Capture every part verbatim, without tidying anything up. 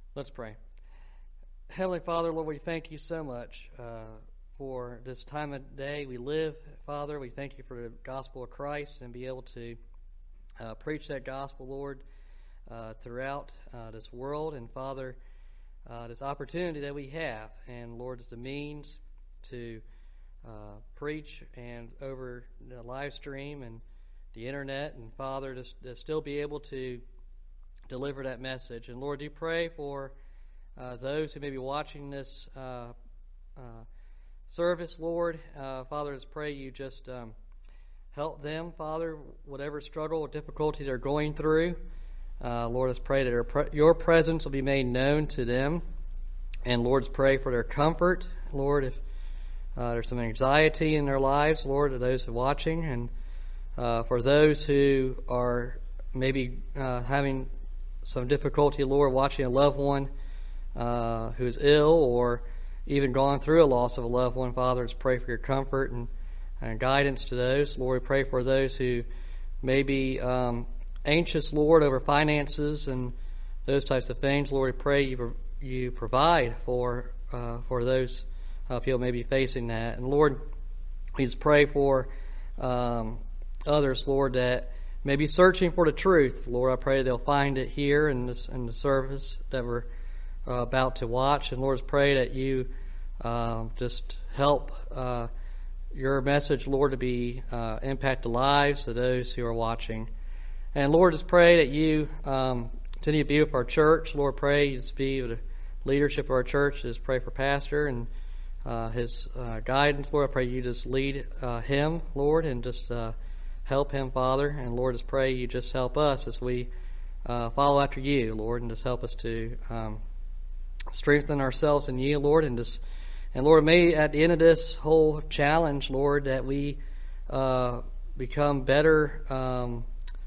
Let's pray. Heavenly Father, Lord, we thank you so much uh, for this time of day we live. Father, we thank you for the gospel of Christ and be able to uh, preach that gospel, Lord, uh, throughout uh, this world. And Father, uh, this opportunity that we have, and Lord, it's the means to uh, preach and over the live stream and the internet, and Father, to, to still be able to deliver that message. And Lord, do pray for uh, those who may be watching this uh, uh, service, Lord. Uh, Father, just pray you just um, help them, Father, whatever struggle or difficulty they're going through. Uh, Lord, let's pray that their pre- your presence will be made known to them. And Lord, let's pray for their comfort. Lord, if uh, there's some anxiety in their lives, Lord, to those who are watching, and uh, for those who are maybe uh, having some difficulty, Lord, watching a loved one uh, who is ill or even gone through a loss of a loved one, Father, just pray for your comfort and, and guidance to those. Lord, we pray for those who may be um, anxious, Lord, over finances and those types of things. Lord, we pray you, you provide for uh, for those uh, people may be facing that. And Lord, we just pray for um, others, Lord, that may be searching for the truth. Lord, I pray they'll find it here in this in the service that we're uh, about to watch. And Lord, just pray that you uh, just help uh, your message, Lord, to be uh, impact the lives of those who are watching. And Lord, just pray that you um, continue to be with our church. Lord, pray you just be with the leadership of our church. Just pray for Pastor and uh, his uh, guidance. Lord, I pray you just lead uh, him, Lord, and just uh, help him, Father. And Lord, just pray you just help us as we uh, follow after you, Lord, and just help us to um, strengthen ourselves in you, Lord. And just and Lord, may at the end of this whole challenge, Lord, that we uh, become better um,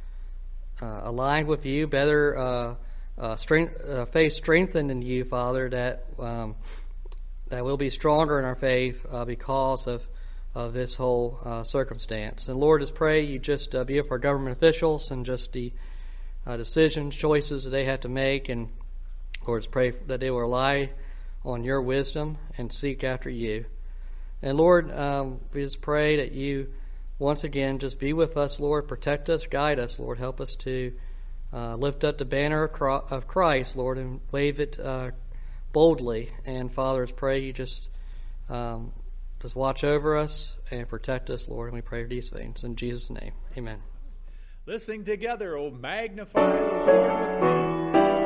uh, aligned with you, better uh, uh, strength, uh, faith strengthened in you, Father. That um, that we'll be stronger in our faith uh, because of. of this whole uh, circumstance. And Lord, just pray you just uh, be with our government officials and just the uh, decisions, choices that they have to make. And Lord, just pray that they will rely on your wisdom and seek after you. And Lord, um, we just pray that you once again just be with us, Lord, protect us, guide us, Lord, help us to uh, lift up the banner of Christ, Lord, and wave it uh, boldly. And Father, just pray you just um, Just watch over us and protect us, Lord, and we pray for these things. In Jesus' name, amen. Let's sing together, oh, magnify the Lord with me.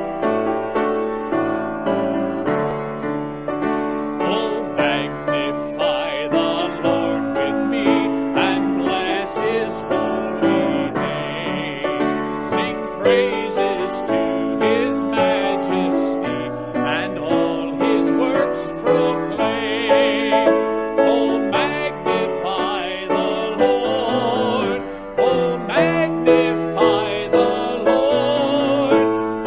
Oh, magnify the Lord with me and bless his holy name. Sing praises to his majesty and all his works proclaim. Magnify the Lord.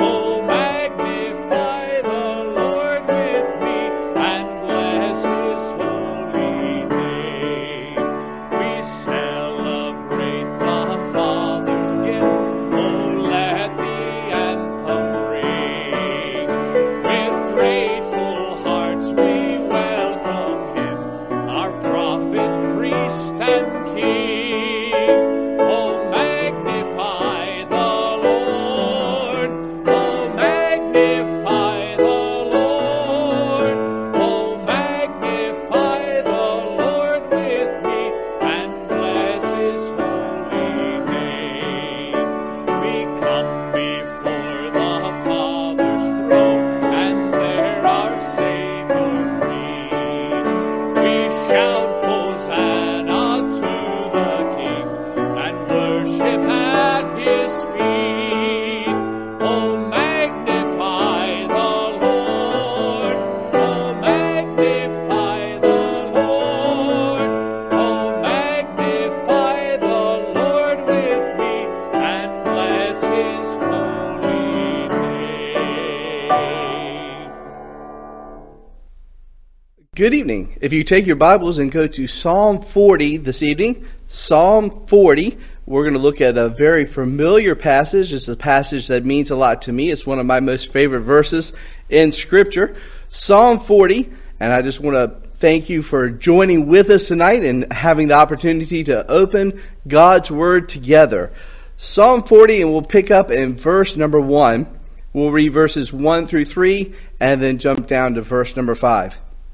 Good evening. If you take your Bibles and go to Psalm forty this evening, Psalm forty, we're going to look at a very familiar passage. It's a passage that means a lot to me. It's one of my most favorite verses in Scripture. Psalm forty, and I just want to thank you for joining with us tonight and having the opportunity to open God's Word together. Psalm forty, and we'll pick up in verse number one. We'll read verses one through three, and then jump down to verse number five.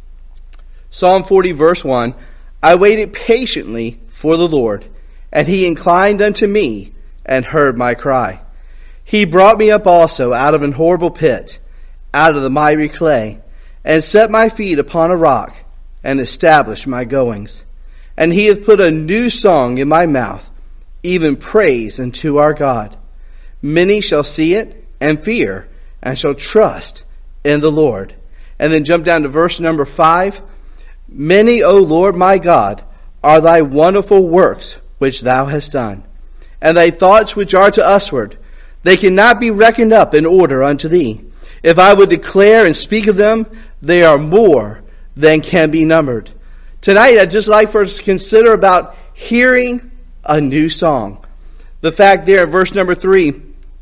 Psalm forty, verse one, I waited patiently for the Lord, and he inclined unto me and heard my cry. He brought me up also out of an horrible pit, out of the miry clay, and set my feet upon a rock, and established my goings. And he hath put a new song in my mouth, even praise unto our God. Many shall see it and fear, and shall trust in the Lord. And then jump down to verse number five. Many, O Lord my God, are thy wonderful works which thou hast done, and thy thoughts which are to usward. They cannot be reckoned up in order unto thee. If I would declare and speak of them, they are more than can be numbered. Tonight, I'd just like for us to consider about hearing a new song. The fact there in verse number three,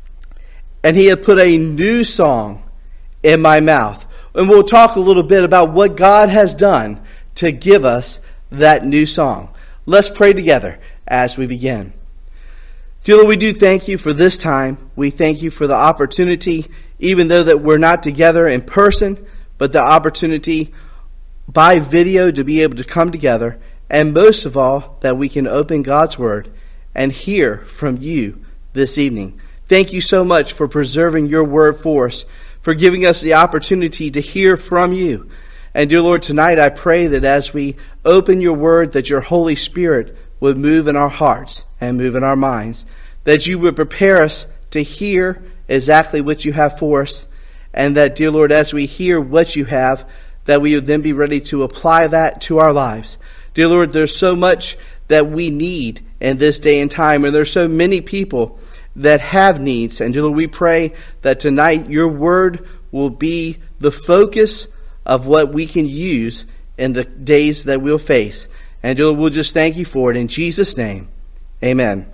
and he hath put a new song in my mouth. And we'll talk a little bit about what God has done to give us that new song. Let's pray together as we begin. Dear Lord, we do thank you for this time. We thank you for the opportunity, even though that we're not together in person, but the opportunity by video to be able to come together, and most of all, that we can open God's Word and hear from you this evening. Thank you so much for preserving your Word for us, for giving us the opportunity to hear from you. And dear Lord, tonight I pray that as we open your Word, that your Holy Spirit would move in our hearts and move in our minds, that you would prepare us to hear exactly what you have for us, and that, dear Lord, as we hear what you have, that we would then be ready to apply that to our lives. Dear Lord, there's so much that we need in this day and time, and there's so many people that have needs. And dear Lord, we pray that tonight your Word will be the focus of what we can use in the days that we'll face. And dear Lord, we'll just thank you for it. In Jesus' name, amen.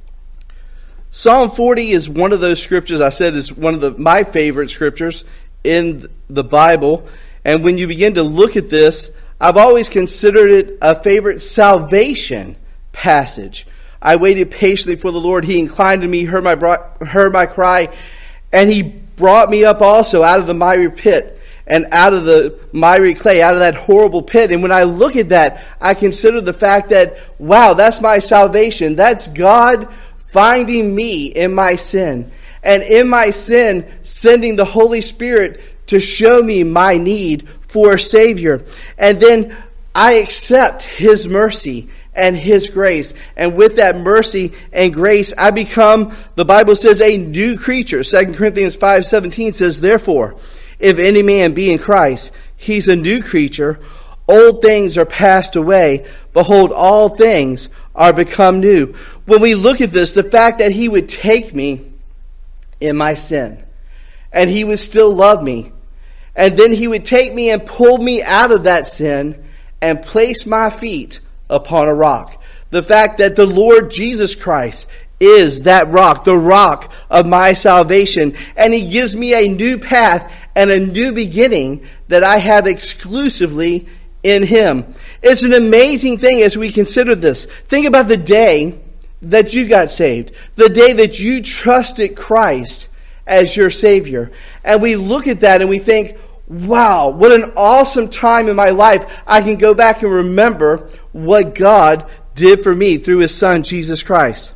Psalm forty is one of those scriptures I said is one of the, my favorite scriptures in the Bible. And when you begin to look at this, I've always considered it a favorite salvation passage. I waited patiently for the Lord. He inclined to me, heard my, heard my cry, and he brought me up also out of the miry pit and out of the miry clay, out of that horrible pit. And when I look at that, I consider the fact that, wow, that's my salvation. That's God finding me in my sin. And in my sin, sending the Holy Spirit to show me my need for a Savior. And then I accept his mercy and his grace. And with that mercy and grace, I become, the Bible says, a new creature. Second Corinthians five seventeen says, therefore, if any man be in Christ, he's a new creature. Old things are passed away. Behold, all things are become new. When we look at this, the fact that he would take me in my sin, and he would still love me, and then he would take me and pull me out of that sin and place my feet upon a rock. The fact that the Lord Jesus Christ is that rock, the rock of my salvation. And he gives me a new path and a new beginning that I have exclusively in him. It's an amazing thing as we consider this. Think about the day that you got saved, the day that you trusted Christ as your Savior. And we look at that and we think, wow, what an awesome time in my life. I can go back and remember what God did for me through his Son, Jesus Christ.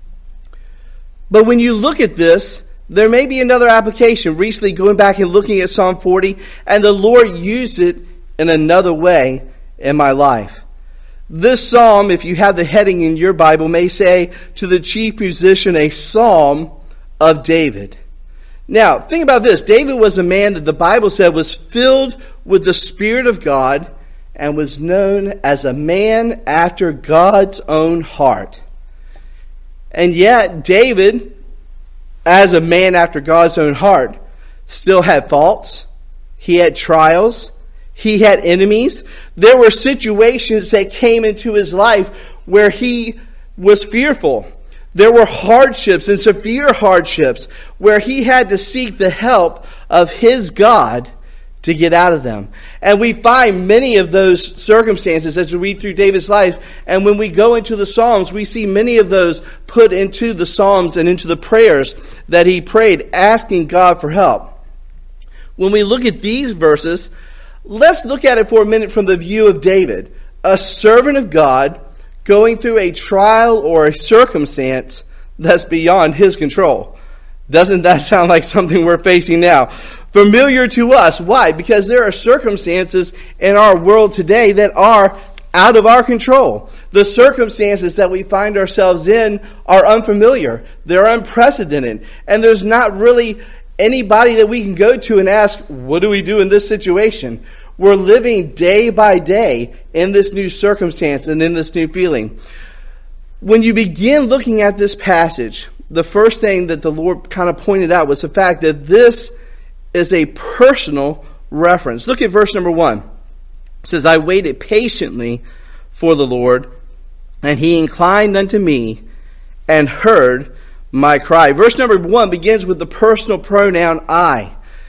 But when you look at this, there may be another application. Recently, going back and looking at Psalm forty, and the Lord used it in another way in my life. This psalm, if you have the heading in your Bible, may say, to the chief musician, a psalm of David. Now, think about this. David was a man that the Bible said was filled with the Spirit of God and was known as a man after God's own heart. And yet, David, as a man after God's own heart, still had faults. He had trials. He had enemies. There were situations that came into his life where he was fearful. There were hardships and severe hardships where he had to seek the help of his God to get out of them. And we find many of those circumstances as we read through David's life. And when we go into the Psalms, we see many of those put into the Psalms and into the prayers that he prayed, asking God for help. When we look at these verses, let's look at it for a minute from the view of David, a servant of God going through a trial or a circumstance that's beyond his control. Doesn't that sound like something we're facing now? Familiar to us. Why? Because there are circumstances in our world today that are out of our control. The circumstances that we find ourselves in are unfamiliar. They're unprecedented. And there's not really anybody that we can go to and ask, what do we do in this situation? We're living day by day in this new circumstance and in this new feeling. When you begin looking at this passage, the first thing that the Lord kind of pointed out was the fact that this is a personal reference. Look at verse number one. It says, I waited patiently for the Lord, and he inclined unto me and heard my cry. Verse number one begins with the personal pronoun I.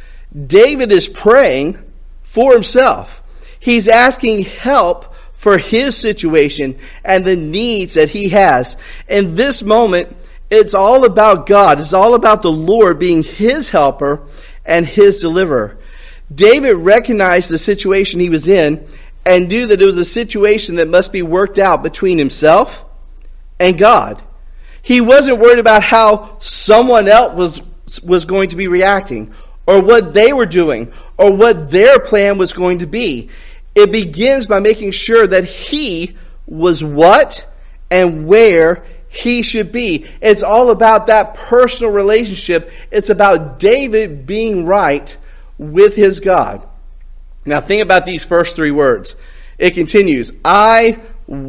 David is praying for himself. He's asking help for his situation and the needs that he has. In this moment, it's all about God. It's all about the Lord being his helper and his deliverer. David recognized the situation he was in and knew that it was a situation that must be worked out between himself and God. He wasn't worried about how someone else was, was going to be reacting, or what they were doing, or what their plan was going to be. It begins by making sure that he was what and where he should be. It's all about that personal relationship. It's about David being right with his God. Now think about these first three words. It continues, I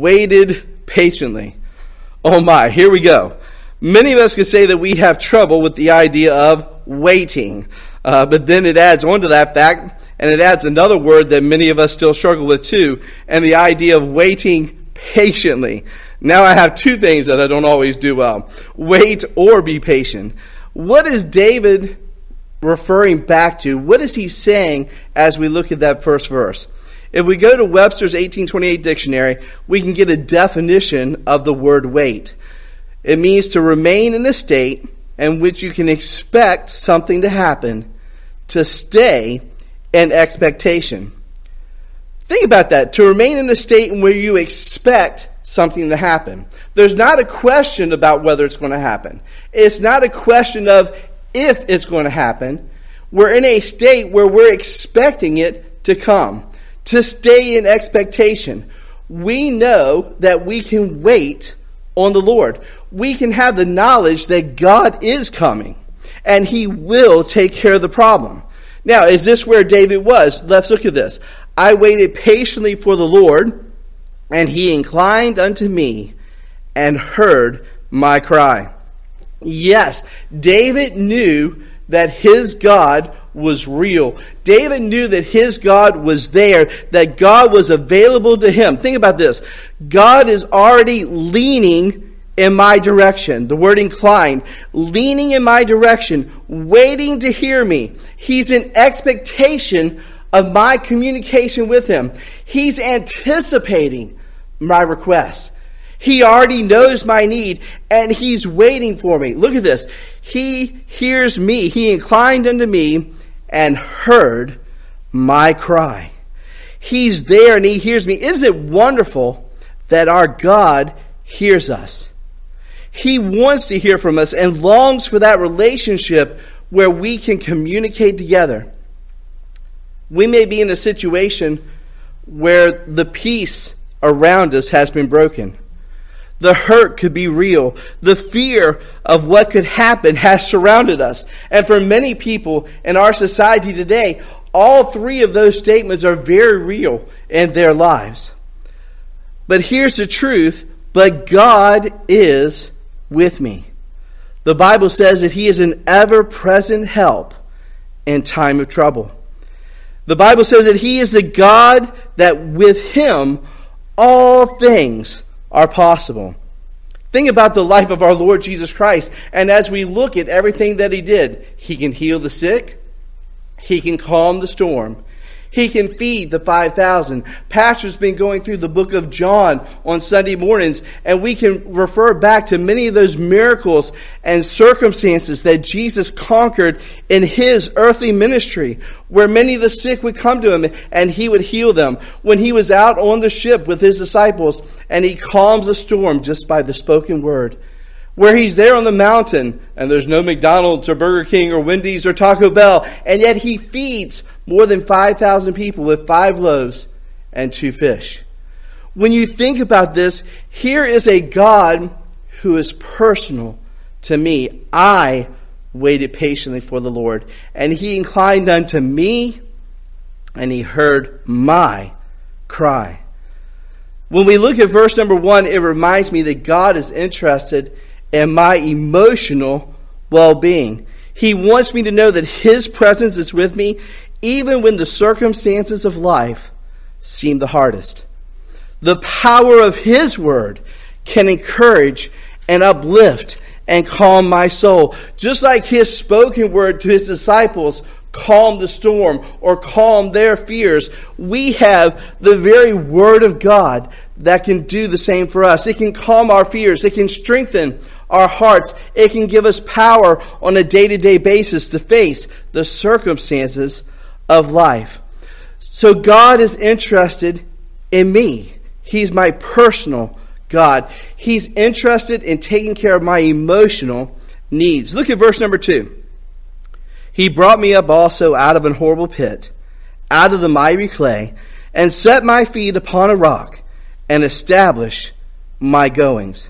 waited patiently. Oh my, here we go. Many of us could say that we have trouble with the idea of waiting. Uh, but then it adds on to that fact, and it adds another word that many of us still struggle with too, and the idea of waiting patiently. Now I have two things that I don't always do well. Wait or be patient. What is David referring back to? What is he saying as we look at that first verse? If we go to Webster's eighteen twenty-eight dictionary, we can get a definition of the word wait. It means to remain in a state in which you can expect something to happen, to stay in expectation. Think about that. To remain in a state where you expect something to happen. There's not a question about whether it's going to happen. It's not a question of if it's going to happen. We're in a state where we're expecting it to come. To stay in expectation. We know that we can wait on the Lord. We can have the knowledge that God is coming and he will take care of the problem. Now, is this where David was? Let's look at this. I waited patiently for the Lord, and he inclined unto me and heard my cry. Yes, David knew that his God was real. David knew that his God was there, that God was available to him. Think about this. God is already leaning in my direction. The word inclined, leaning in my direction, waiting to hear me. He's in expectation of my communication with him. He's anticipating my request. He already knows my need, and he's waiting for me. Look at this. He hears me. He inclined unto me and heard my cry. He's there and he hears me. Isn't it wonderful that our God hears us? He wants to hear from us and longs for that relationship where we can communicate together. We may be in a situation where the peace around us has been broken. The hurt could be real. The fear of what could happen has surrounded us. And for many people in our society today, all three of those statements are very real in their lives. But here's the truth, but God is with me. The Bible says that he is an ever-present help in time of trouble. The Bible says that he is the God that with him all things are possible. Think about the life of our Lord Jesus Christ. And as we look at everything that he did, he can heal the sick. He can calm the storm. He can feed the five thousand. Pastor's been going through the book of John on Sunday mornings, and we can refer back to many of those miracles and circumstances that Jesus conquered in his earthly ministry, where many of the sick would come to him and he would heal them. When he was out on the ship with his disciples and he calms a storm just by the spoken word. Where he's there on the mountain and there's no McDonald's or Burger King or Wendy's or Taco Bell, and yet he feeds more than five thousand people with five loaves and two fish. When you think about this, here is a God who is personal to me. I waited patiently for the Lord, and he inclined unto me, and he heard my cry. When we look at verse number one, it reminds me that God is interested in my emotional well-being. He wants me to know that his presence is with me even when the circumstances of life seem the hardest. The power of his word can encourage and uplift and calm my soul. Just like his spoken word to his disciples calmed the storm or calmed their fears, we have the very word of God that can do the same for us. It can calm our fears. It can strengthen our hearts. It can give us power on a day-to-day basis to face the circumstances of life. So God is interested in me. He's my personal God. He's interested in taking care of my emotional needs. Look at verse number two. He brought me up also out of an horrible pit, out of the miry clay, and set my feet upon a rock, and established my goings.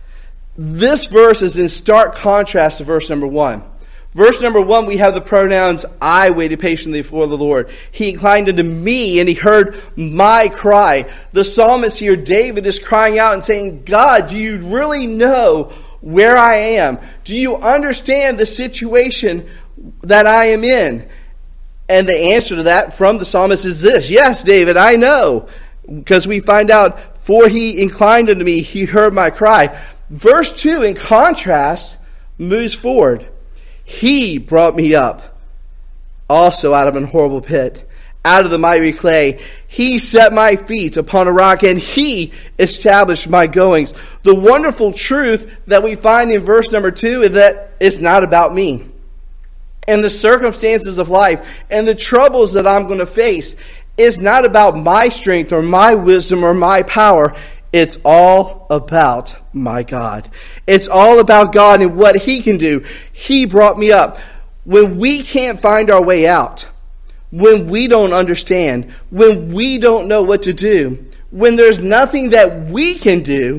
This verse is in stark contrast to verse number one. Verse number one, we have the pronouns, I waited patiently for the Lord. He inclined unto me and he heard my cry. The psalmist here, David, is crying out and saying, God, do you really know where I am? Do you understand the situation that I am in? And the answer to that from the psalmist is this: yes, David, I know. Because we find out, for he inclined unto me, he heard my cry. Verse two, in contrast, moves forward. He brought me up also out of an horrible pit, out of the miry clay. He set my feet upon a rock, and he established my goings. The wonderful truth that we find in verse number two is that it's not about me. And the circumstances of life and the troubles that I'm going to face is not about my strength or my wisdom or my power. It's all about my God. It's all about God and what he can do. He brought me up. When we can't find our way out, when we don't understand, when we don't know what to do, when there's nothing that we can do,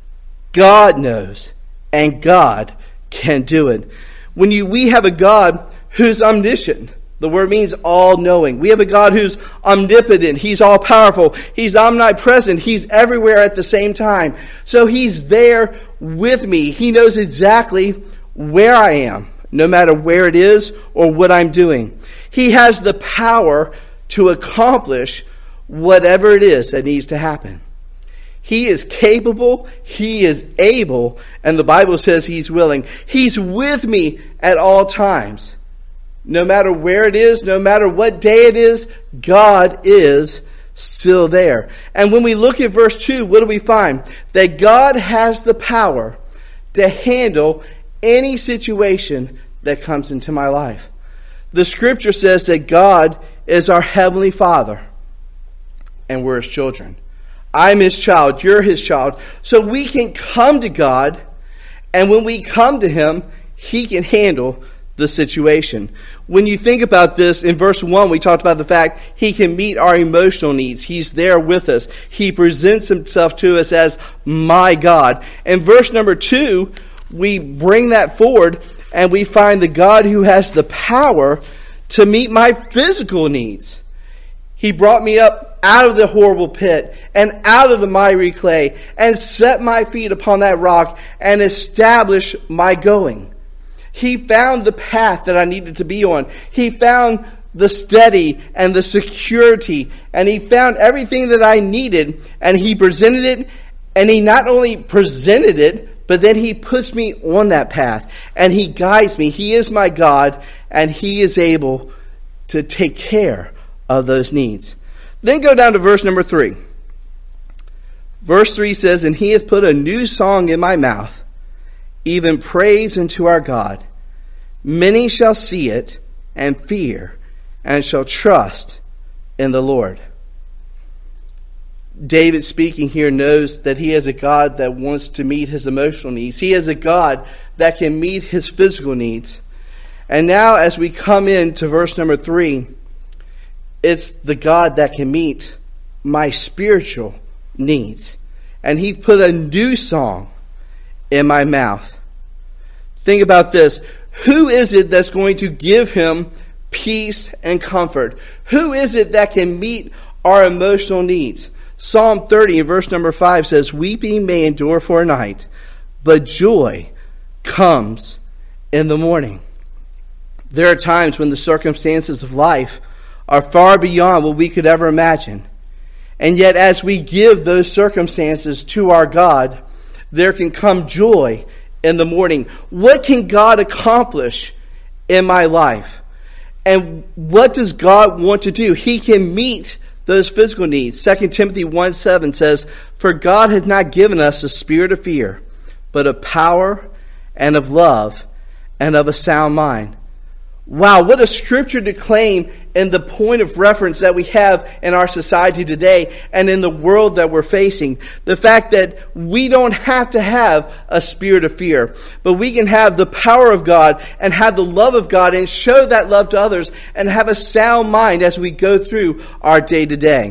God knows and God can do it. When you, we have a God who's omniscient. The word means all-knowing. We have a God who's omnipotent. He's all-powerful. He's omnipresent. He's everywhere at the same time. So he's there with me. He knows exactly where I am, no matter where it is or what I'm doing. He has the power to accomplish whatever it is that needs to happen. He is capable. He is able. And the Bible says he's willing. He's with me at all times. No matter where it is, no matter what day it is, God is still there. And when we look at verse two, what do we find? That God has the power to handle any situation that comes into my life. The scripture says that God is our heavenly Father, and we're his children. I'm his child, you're his child. So we can come to God, and when we come to him, he can handle the situation. When you think about this, in verse one, we talked about the fact he can meet our emotional needs. He's there with us. He presents himself to us as my God. In verse number two, we bring that forward and we find the God who has the power to meet my physical needs. He brought me up out of the horrible pit and out of the miry clay and set my feet upon that rock and established my going. He found the path that I needed to be on. He found the steady, and the security. And he found everything that I needed, and he presented it, and he not only presented it, but then he puts me on that path, and he guides me. He is my God, and he is able to take care of those needs. Then go down to verse number three. Verse three says, and he hath put a new song in my mouth, even praise unto our God. Many shall see it and fear, and shall trust in the Lord. David speaking here knows that he is a God that wants to meet his emotional needs. He is a God that can meet his physical needs. And now as we come into verse number three, it's the God that can meet my spiritual needs. And he put a new song in my mouth. Think about this. Who is it that's going to give him peace and comfort? Who is it that can meet our emotional needs? Psalm thirty in verse number five says, weeping may endure for a night, but joy comes in the morning. There are times when the circumstances of life are far beyond what we could ever imagine. And yet as we give those circumstances to our God, there can come joy in the morning. What can God accomplish in my life? And what does God want to do? He can meet those physical needs. Second Timothy one seven says, for God hath not given us a spirit of fear, but of power and of love and of a sound mind. Wow, what a scripture to claim in the point of reference that we have in our society today and in the world that we're facing. The fact that we don't have to have a spirit of fear, but we can have the power of God and have the love of God and show that love to others and have a sound mind as we go through our day to day.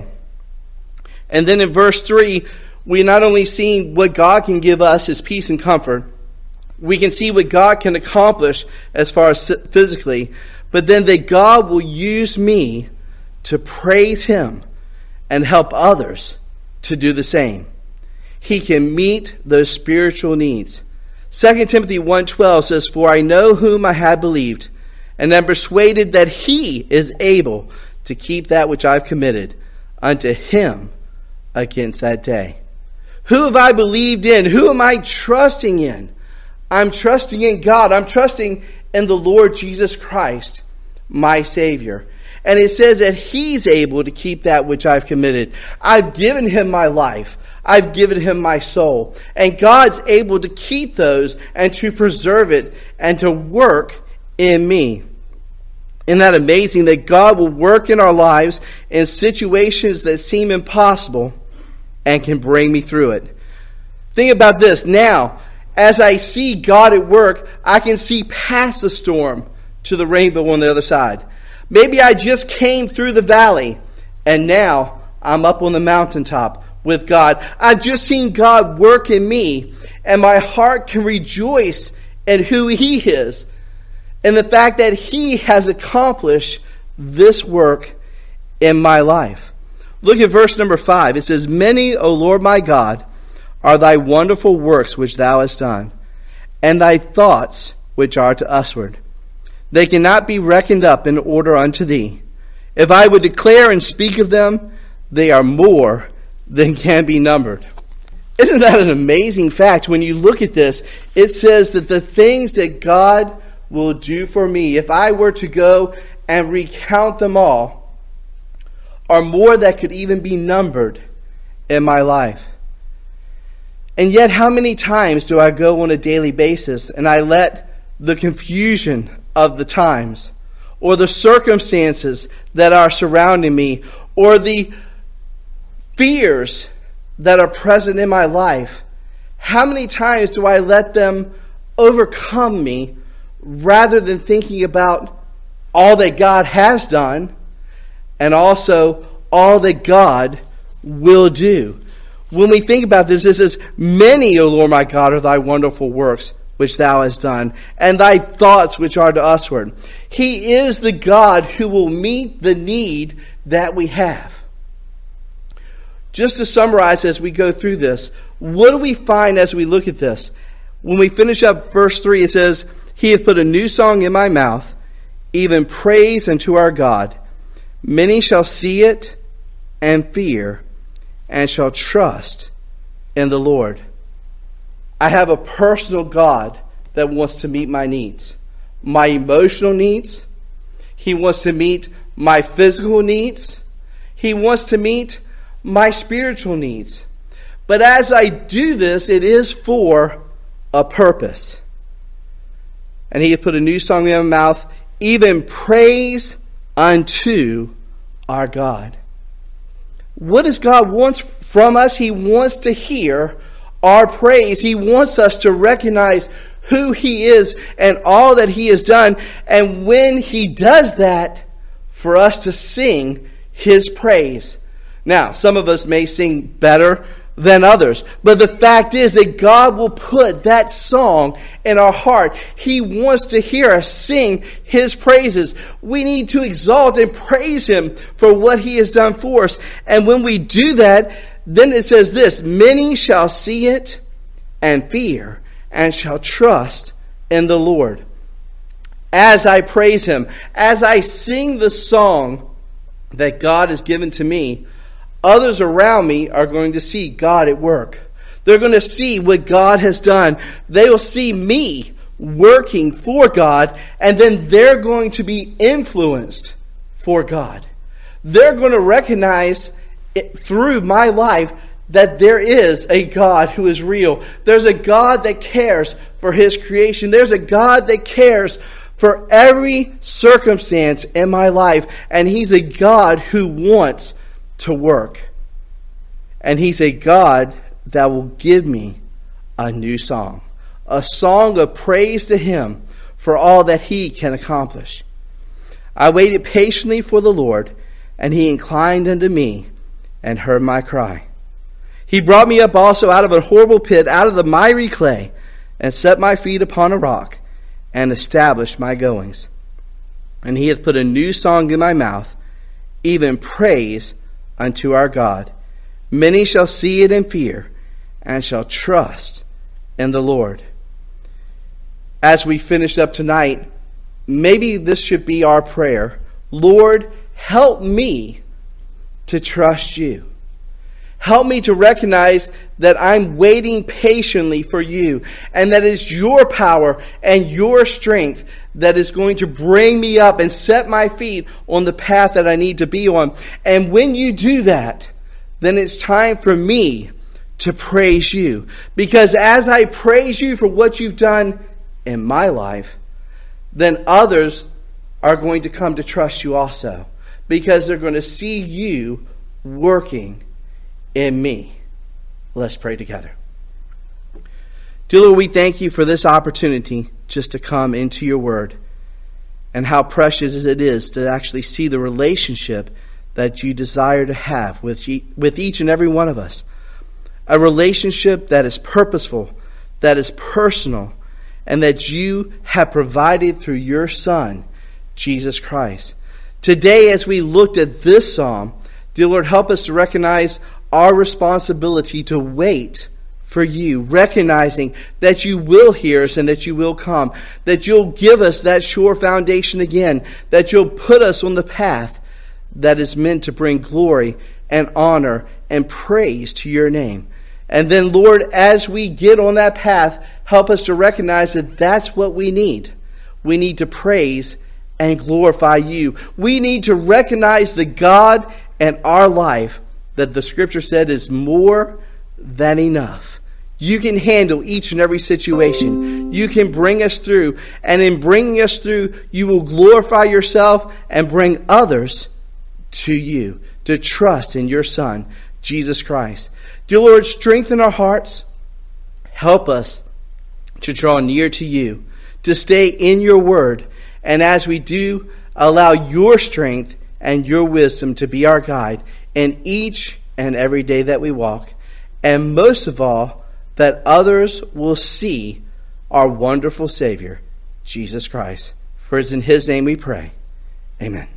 And then in verse three, we not only see what God can give us as peace and comfort, we can see what God can accomplish as far as physically, but then that God will use me to praise him and help others to do the same. He can meet those spiritual needs. Second Timothy one twelve says, for I know whom I have believed, and am persuaded that he is able to keep that which I've committed unto him against that day. Who have I believed in? Who am I trusting in? I'm trusting in God. I'm trusting in the Lord Jesus Christ, my Savior. And it says that he's able to keep that which I've committed. I've given him my life. I've given him my soul. And God's able to keep those and to preserve it and to work in me. Isn't that amazing that God will work in our lives in situations that seem impossible and can bring me through it? Think about this. Now, as I see God at work, I can see past the storm to the rainbow on the other side. Maybe I just came through the valley and now I'm up on the mountaintop with God. I've just seen God work in me and my heart can rejoice in who he is and the fact that he has accomplished this work in my life. Look at verse number five. It says, many, O Lord my God, are thy wonderful works which thou hast done, and thy thoughts which are to usward. They cannot be reckoned up in order unto thee. If I would declare and speak of them, they are more than can be numbered. Isn't that an amazing fact? When you look at this, it says that the things that God will do for me, if I were to go and recount them all, are more that could even be numbered in my life. And yet, how many times do I go on a daily basis and I let the confusion of the times or the circumstances that are surrounding me or the fears that are present in my life, how many times do I let them overcome me rather than thinking about all that God has done and also all that God will do? When we think about this, it says, many, O Lord my God, are thy wonderful works which thou hast done, and thy thoughts which are to usward. He is the God who will meet the need that we have. Just to summarize as we go through this, what do we find as we look at this? When we finish up verse three, it says, he hath put a new song in my mouth, even praise unto our God. Many shall see it and fear, and shall trust in the Lord. I have a personal God that wants to meet my needs, my emotional needs. He wants to meet my physical needs. He wants to meet my spiritual needs. But as I do this, it is for a purpose. And he had put a new song in my mouth, even praise unto our God. What does God want from us? He wants to hear our praise. He wants us to recognize who He is and all that He has done. And when He does that, for us to sing His praise. Now, some of us may sing better than others, but the fact is that God will put that song in our heart. He wants to hear us sing His praises. We need to exalt and praise Him for what He has done for us. And when we do that, then it says this, many shall see it and fear and shall trust in the Lord. As I praise Him, as I sing the song that God has given to me, others around me are going to see God at work. They're going to see what God has done. They will see me working for God, and then they're going to be influenced for God. They're going to recognize it through my life that there is a God who is real. There's a God that cares for His creation. There's a God that cares for every circumstance in my life, and He's a God who wants to work. And He's a God that will give me a new song. A song of praise to Him for all that He can accomplish. I waited patiently for the Lord, and He inclined unto me and heard my cry. He brought me up also out of a horrible pit, out of the miry clay, and set my feet upon a rock, and established my goings. And He hath put a new song in my mouth, even praise unto our God. Many shall see it and fear, and shall trust in the Lord. As we finish up tonight, maybe this should be our prayer. Lord, help me to trust You. Help me to recognize that I'm waiting patiently for You, and that it's Your power and Your strength that is going to bring me up and set my feet on the path that I need to be on. And when You do that, then it's time for me to praise You. Because as I praise You for what You've done in my life, then others are going to come to trust You also. Because they're going to see You working in me. Let's pray together. Dear Lord, we thank You for this opportunity just to come into Your word, and how precious it is to actually see the relationship that You desire to have with with each and every one of us. A relationship that is purposeful, that is personal, and that You have provided through Your Son, Jesus Christ. Today, as we looked at this psalm, dear Lord, help us to recognize our responsibility to wait for You, recognizing that You will hear us and that You will come, that You'll give us that sure foundation again, that You'll put us on the path that is meant to bring glory and honor and praise to Your name. And then, Lord, as we get on that path, help us to recognize that that's what we need. We need to praise and glorify You. We need to recognize the God in our life that the Scripture said is more than enough. You can handle each and every situation. You can bring us through. And in bringing us through, You will glorify Yourself and bring others to You to trust in Your Son, Jesus Christ. Dear Lord, strengthen our hearts. Help us to draw near to You, to stay in Your word. And as we do, allow Your strength and Your wisdom to be our guide in each and every day that we walk. And most of all, that others will see our wonderful Savior, Jesus Christ. For it's in His name we pray. Amen.